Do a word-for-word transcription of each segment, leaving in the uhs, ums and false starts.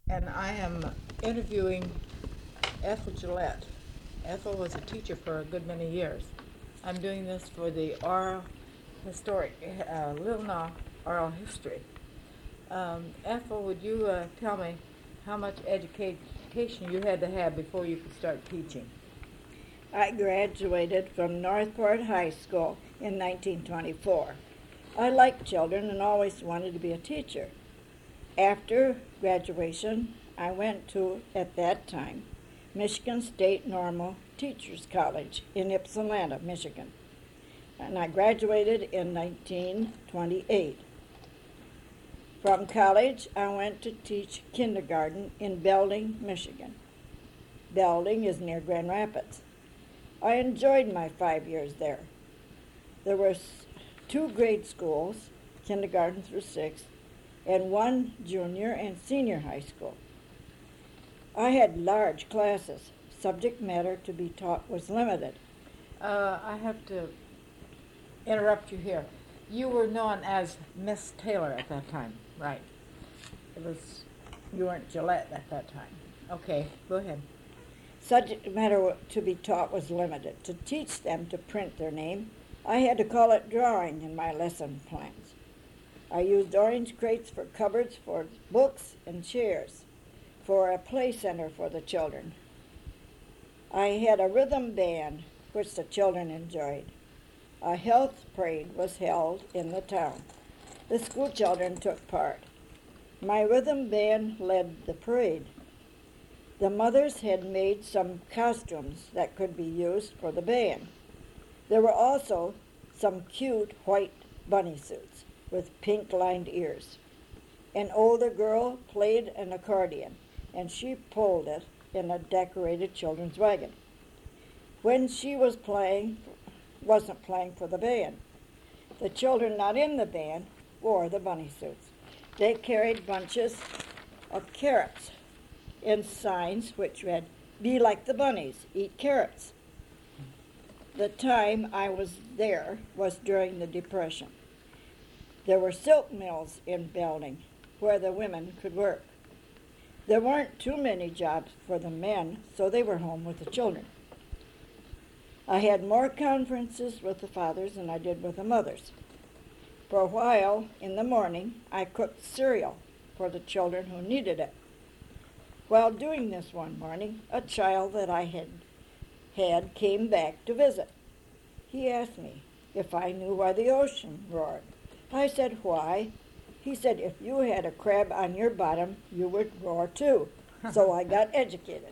and I am interviewing Ethel Gillette. Ethel was a teacher for a good many years. I'm doing this for the oral historic, uh, Lilna oral history. Um, Ethel, would you uh, tell me how much education you had to have before you could start teaching? I graduated from Northport High School in nineteen twenty-four. I liked children and always wanted to be a teacher. After graduation, I went to, at that time, Michigan State Normal Teachers College in Ypsilanti, Michigan. And I graduated in nineteen twenty-eight. From college, I went to teach kindergarten in Belding, Michigan. Belding is near Grand Rapids. I enjoyed my five years there. There were two grade schools, kindergarten through sixth, and one junior and senior high school. I had large classes. Subject matter to be taught was limited. Uh, I have to interrupt you here. You were known as Miss Taylor at that time, right? It was, you weren't Gillette at that time. Okay, go ahead. Subject matter to be taught was limited. To teach them to print their name, I had to call it drawing in my lesson plans. I used orange crates for cupboards for books and chairs, for a play center for the children. I had a rhythm band, which the children enjoyed. A health parade was held in the town. The school children took part. My rhythm band led the parade. The mothers had made some costumes that could be used for the band. There were also some cute white bunny suits with pink-lined ears. An older girl played an accordion, and she pulled it in a decorated children's wagon. When she was playing, wasn't playing for the band, the children not in the band wore the bunny suits. They carried bunches of carrots and signs which read, "Be like the bunnies, eat carrots." The time I was there was during the Depression. There were silk mills in Belding where the women could work. There weren't too many jobs for the men, so they were home with the children. I had more conferences with the fathers than I did with the mothers. For a while in the morning, I cooked cereal for the children who needed it. While doing this one morning, a child that I had had came back to visit. He asked me if I knew why the ocean roared. I said, "Why?" He said, "If you had a crab on your bottom, you would roar too." So I got educated.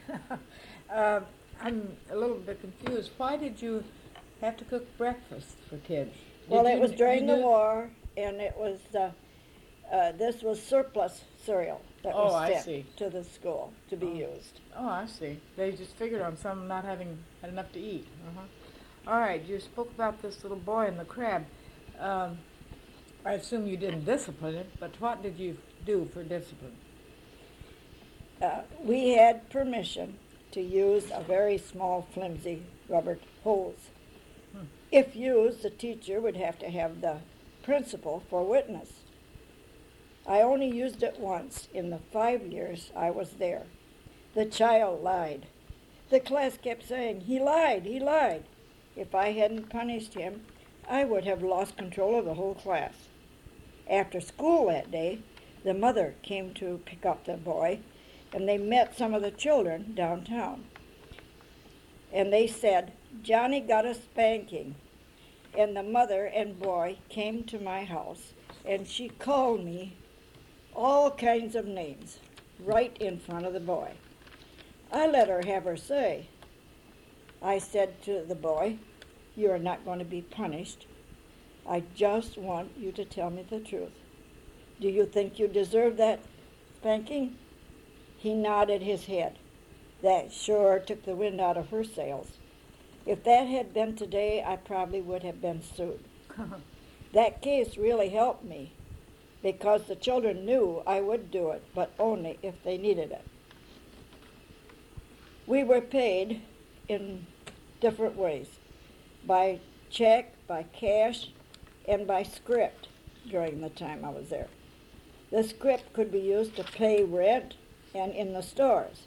uh, I'm a little bit confused. Why did you have to cook breakfast for kids? Well, Did it you- was during you the knew- war, and it was uh, uh, this was surplus cereal that Oh, was I sent see. to the school to be Oh. used. Oh, I see. They just figured on some not having had enough to eat. Uh-huh. All right, you spoke about this little boy and the crab. Um, I assume you didn't discipline it, but what did you do for discipline? Uh, we had permission to use a very small, flimsy rubber hose. Hmm. If used, the teacher would have to have the principal for witness. I only used it once in the five years I was there. The child lied. The class kept saying, "He lied, he lied." If I hadn't punished him, I would have lost control of the whole class. After school that day, the mother came to pick up the boy, and they met some of the children downtown. And they said, "Johnny got a spanking." And the mother and boy came to my house, and she called me all kinds of names right in front of the boy. I let her have her say. I said to the boy, "You are not going to be punished. I just want you to tell me the truth. Do you think you deserve that spanking?" He nodded his head. That sure took the wind out of her sails. If that had been today, I probably would have been sued. That case really helped me because the children knew I would do it, but only if they needed it. We were paid in different ways, by check, by cash, and by script during the time I was there. The script could be used to pay rent, and in the stores.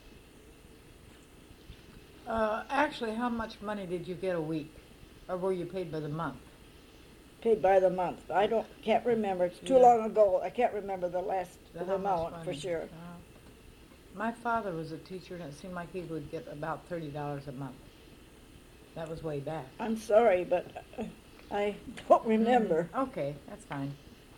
Uh, actually, how much money did you get a week? Or were you paid by the month? Paid by the month. I don't can't remember. It's too Yeah. long ago. I can't remember the last The the how much amount for money? sure. Uh, my father was a teacher, and it seemed like he would get about thirty dollars a month. That was way back. I'm sorry, but uh, I don't remember. Mhm. Okay, that's fine.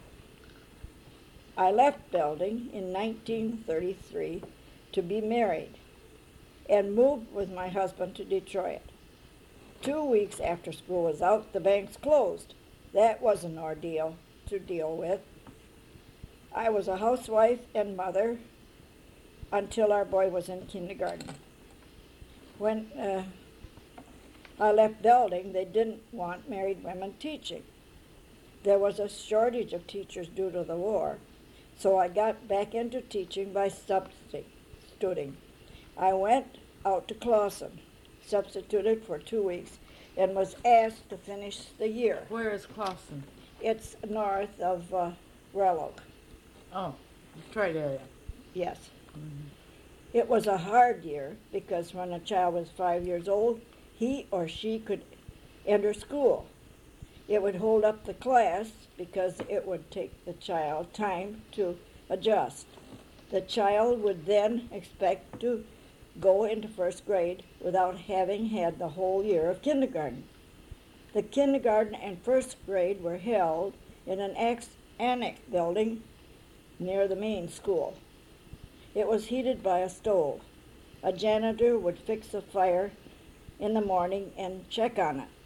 I left Belding in nineteen thirty-three to be married and moved with my husband to Detroit. Two weeks after school was out, the banks closed. That was an ordeal to deal with. I was a housewife and mother until our boy was in kindergarten. When uh, I left Belding, they didn't want married women teaching. There was a shortage of teachers due to the war, so I got back into teaching by substituting. I went out to Clawson, substituted for two weeks, and was asked to finish the year. Where is Clawson? It's north of uh, Royal Oak. Oh, Detroit area. Yes. Mhm. It was a hard year because when a child was five years old, he or she could enter school. It would hold up the class because it would take the child time to adjust. The child would then expect to go into first grade without having had the whole year of kindergarten. The kindergarten and first grade were held in an ex- annex building near the main school. It was heated by a stove. A janitor would fix a fire in the morning and check on it.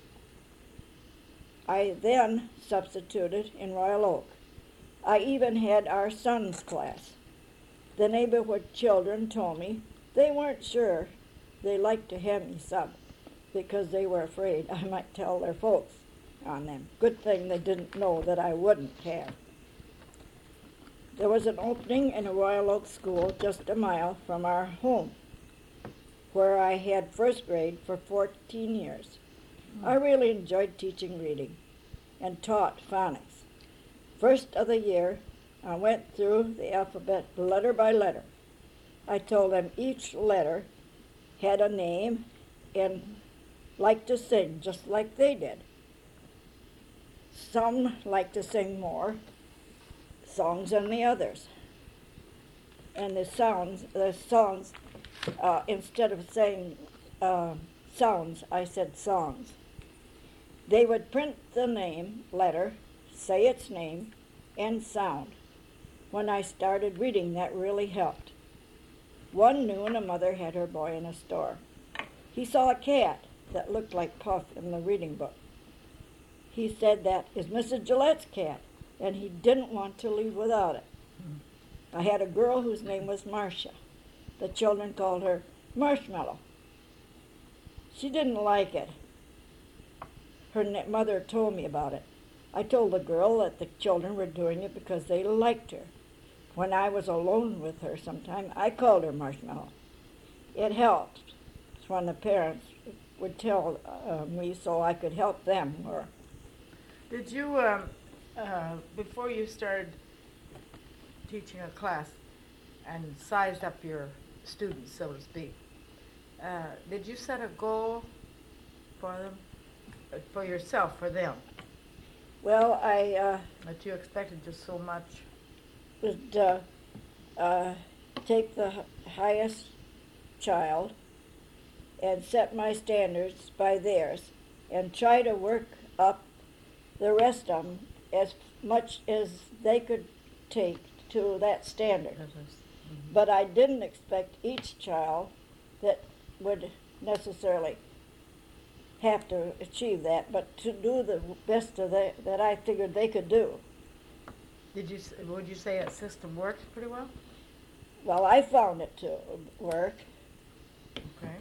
I then substituted in Royal Oak. I even had our son's class. The neighborhood children told me they weren't sure they liked to have me sub because they were afraid I might tell their folks on them. Good thing they didn't know that I wouldn't have. There was an opening in a Royal Oak school just a mile from our home, where I had first grade for fourteen years. I really enjoyed teaching reading and taught phonics. First of the year, I went through the alphabet letter by letter. I told them each letter had a name and liked to sing just like they did. Some liked to sing more songs than the others. And the sounds, the songs, uh, instead of saying uh, sounds, I said songs. They would print the name, letter, say its name, and sound. When I started reading, that really helped. One noon, a mother had her boy in a store. He saw a cat that looked like Puff in the reading book. He said that is Missus Gillette's cat, and he didn't want to leave without it. I had a girl whose name was Marcia. The children called her Marshmallow. She didn't like it. Her na- mother told me about it. I told the girl that the children were doing it because they liked her. When I was alone with her sometime, I called her Marshmallow. It helped when the parents would tell uh, me so I could help them more. Did you, um, uh, before you started teaching a class and sized up your students, so to speak, uh, did you set a goal for them, uh, for yourself, for them, Well, I uh, that you expected just so much? would uh, uh, take the h- highest child and set my standards by theirs and try to work up the rest of them as much as they could take to that standard. Mhm. But I didn't expect each child that would necessarily have to achieve that, but to do the best of the, that I figured they could do. Did you, s- would you say that system works pretty well? Well, I found it to work. Okay.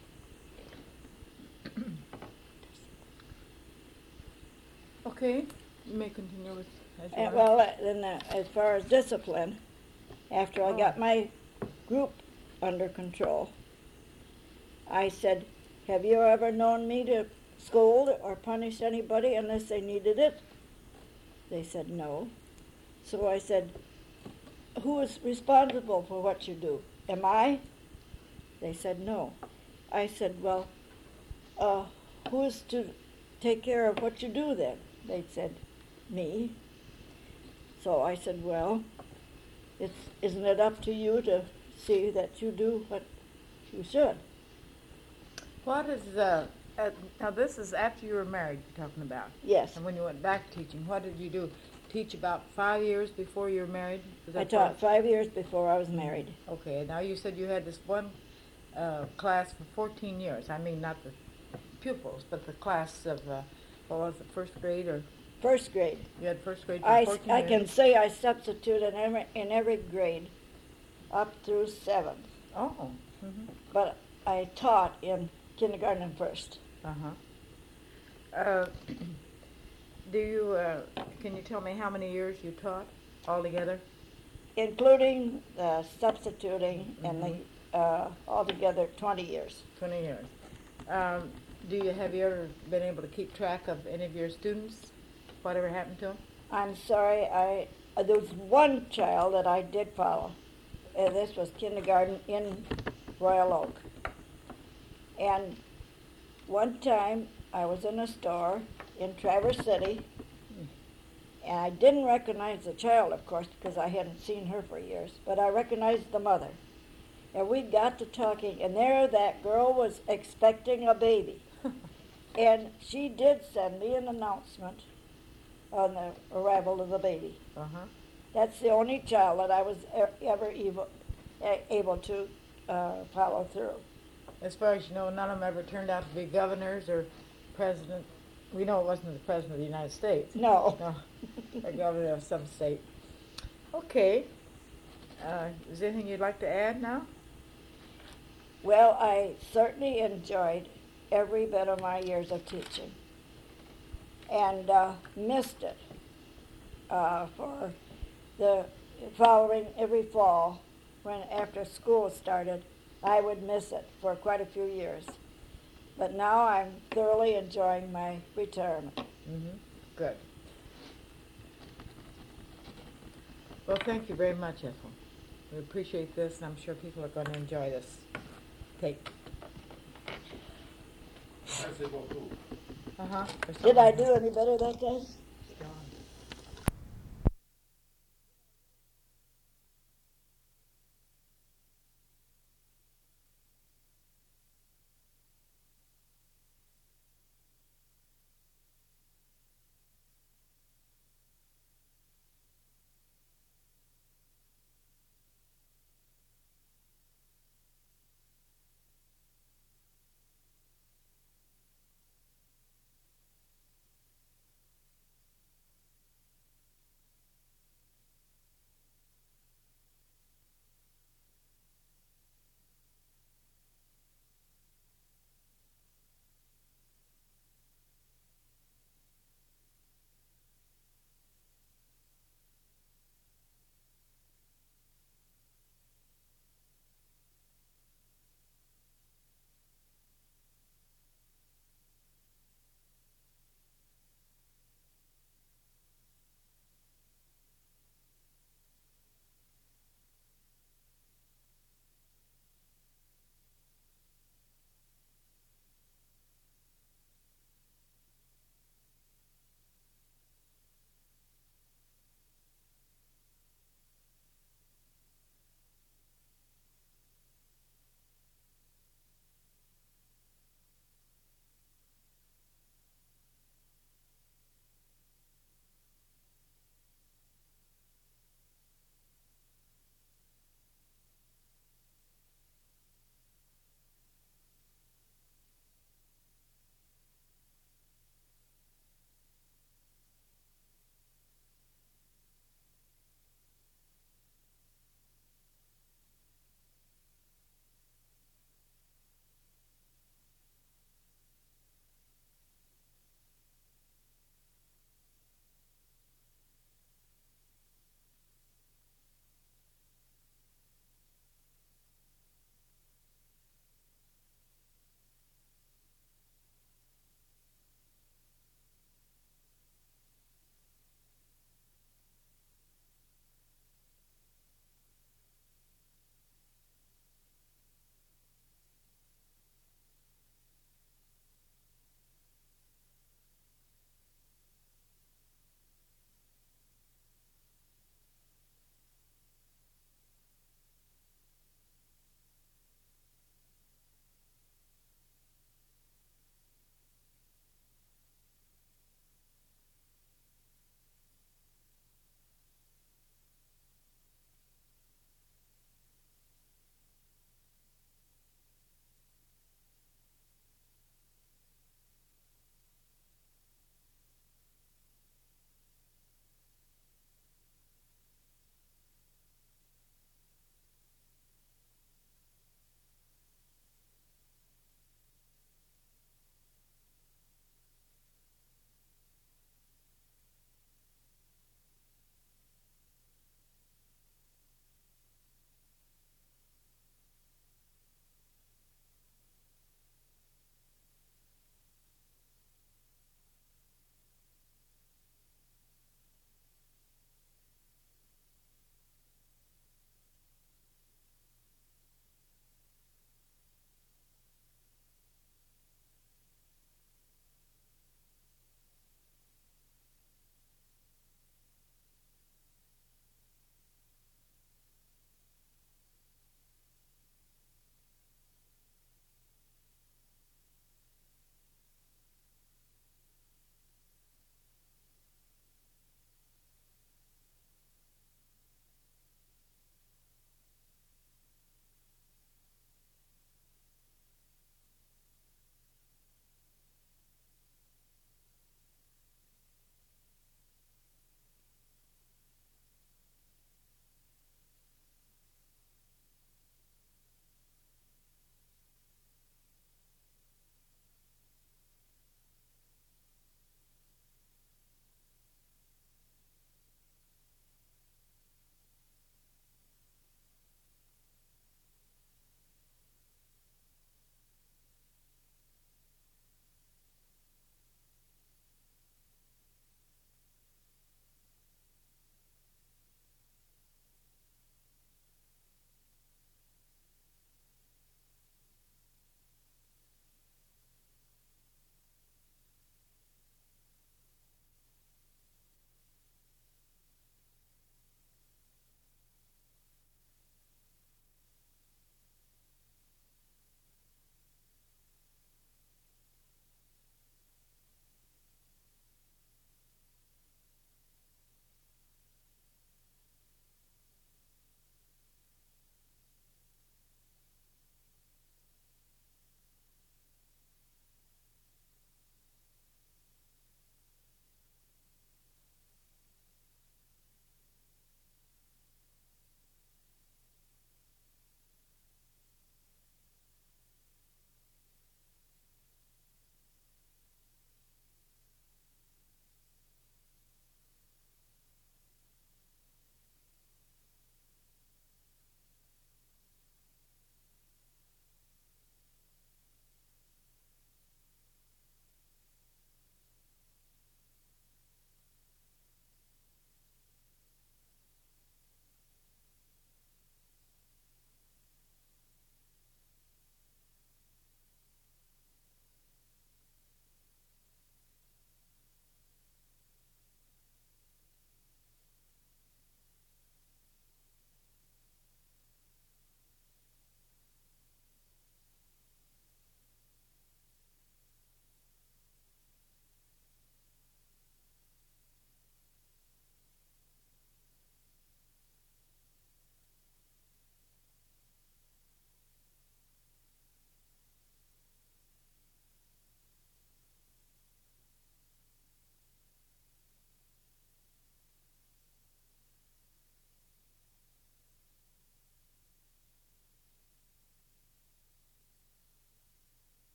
Okay, you may continue with, as you And, want. well, uh, then uh, as far as discipline, after I got Oh. my group under control, I said, have you ever known me to scold or punish anybody unless they needed it? They said no. So I said, who is responsible for what you do? am I? They said, no. I said, well, uh, who's to take care of what you do then? They said, me. So I said, well, it's, isn't it up to you to see that you do what you should? What is the, uh, now this is after you were married you're talking about. Yes. And when you went back teaching, what did you do? Teach about five years before you were married? Is I that taught correct? five years before I was married. Okay, now you said you had this one uh, class for fourteen years. I mean, not the pupils, but the class of, uh, what was it, first grade or, First grade. you had first grade for I, fourteen I years? can say I substituted in every, in every grade up through seventh, Oh, mm-hmm. but I taught in kindergarten and first. Uh-huh. Uh, do you, uh, can you tell me how many years you taught altogether? Including the substituting and the, uh, altogether twenty years. twenty years. Um, do you, have you ever been able to keep track of any of your students? Whatever happened to them? I'm sorry, I, uh, there was one child that I did follow. Uh, this was kindergarten in Royal Oak. And one time I was in a store in Traverse City, and I didn't recognize the child, of course, because I hadn't seen her for years, but I recognized the mother. And we got to talking, and there that girl was expecting a baby. And she did send me an announcement on the arrival of the baby. Uh-huh. That's the only child that I was e- ever able, able to uh, follow through. As far as you know, none of them ever turned out to be governors or president. We know it wasn't the president of the United States. No. No, a governor of some state. Okay. Uh, is there anything you'd like to add now? Well, I certainly enjoyed every bit of my years of teaching and uh, missed it uh, for the following every fall when after school started. I would miss it for quite a few years. But now I'm thoroughly enjoying my retirement. Mm-hmm. Good. Well, thank you very much, Ethel. We appreciate this, and I'm sure people are going to enjoy this tape. Uh-huh. Did I do any better that day?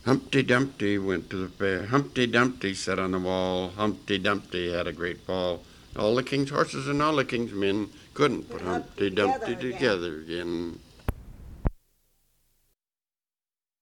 Humpty Dumpty went to the fair. Humpty Dumpty sat on the wall. Humpty Dumpty had a great fall. All the king's horses and all the king's men couldn't put Put Humpty Humpty Dumpty together again. together again.